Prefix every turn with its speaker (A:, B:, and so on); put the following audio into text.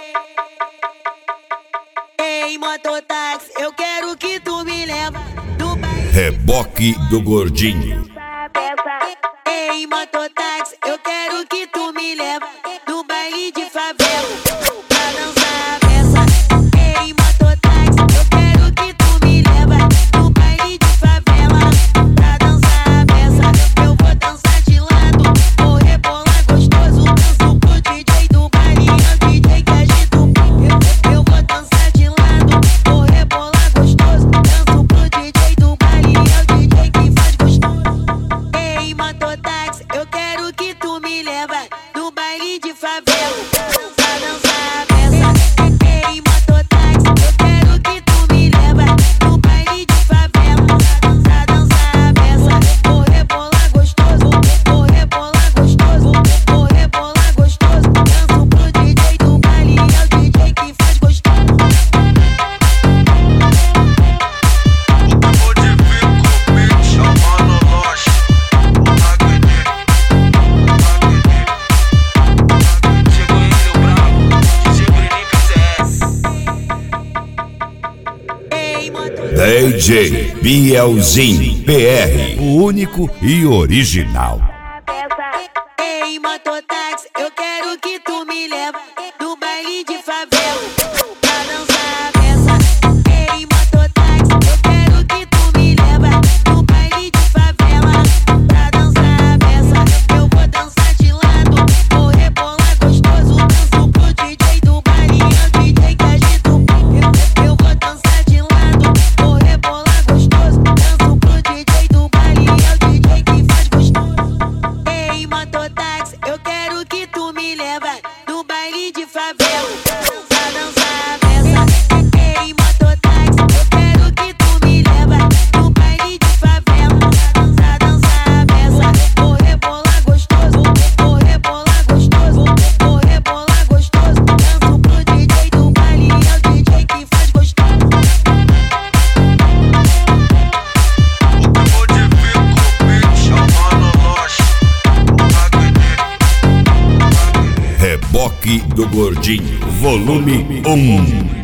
A: Ei, mototáxi, eu quero que tu me leva do baile.
B: Reboque do Gordinho.
A: Ei, mototáxi, eu quero que tu me leva do baile de favela pra dançar a peça. Ei, mototáxi, eu quero que tu me leva do baile de favela pra dançar a peça. Eu vou dançar de lado, vou rebolar gostoso, danço pro DJ do baile, é o DJ que agita o pique. Eu vou dançar de lado, vou rebolar gostoso, danço pro DJ do baile, é o DJ que faz gostoso. Ei, mototáxi, eu quero que tu me leva no baile de favela pra dançar a peça. Ei, mototáxi, eu quero que tu me leva no baile de favela pra dançar a peça. Vou rebolar gostoso, vou rebolar gostoso, vou rebolar gostoso, danço pro DJ do baile, é o DJ que faz gostoso.
B: DJ Bielzinho PR, o único e original.
A: Ei, mototáxi, eu quero que tu me leva no baile de favela pra dançar a peça. Ei, mototáxi, eu quero que tu me leva no baile de favela pra dançar a peça. Eu vou dançar de lado, vou rebolar gostoso, danço pro DJ do baile, é o DJ que agita o pique. Eu vou dançar de lado, vou rebolar gostoso, danço pro DJ do baile, é o DJ que faz gostoso. Ei, mototáxi, eu quero que tu me leva no baile de favela pra dançar a peça. Ei, mototáxi, eu quero que tu me leva no baile de favela pra dançar a peça. Vou rebolar gostoso, vou rebolar gostoso, vou rebolar gostoso, danço pro DJ do baile, é o DJ que faz gostoso.
B: Reboque do Gordinho, volume 1.